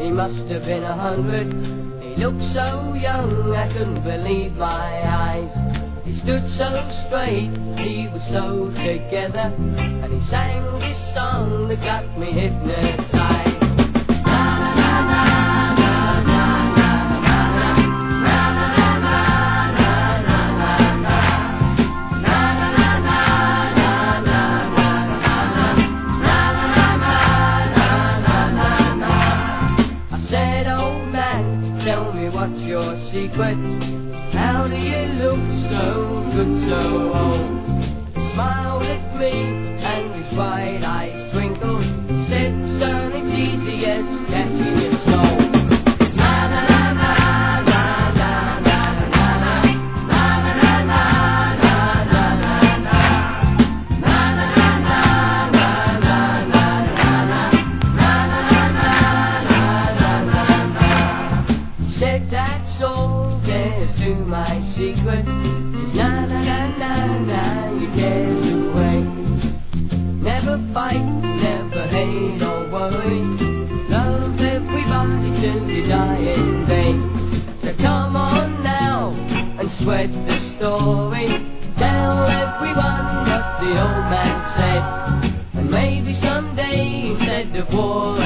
he must have been 100. He looked so young, I couldn't believe my eyes. He stood so straight, he was so together, and he sang this song that got me hypnotized. Tell me what's your secret? How do you look so good, so old? He smiled at me and his bright eyes twinkled. Said, son, it's easy as catching your soul. That's all there's to my secret. Na na na na na, you dance away. Never fight, never hate or worry. Love everybody till you die in vain. So come on now and spread the story. Tell everyone what the old man said. And maybe someday instead of war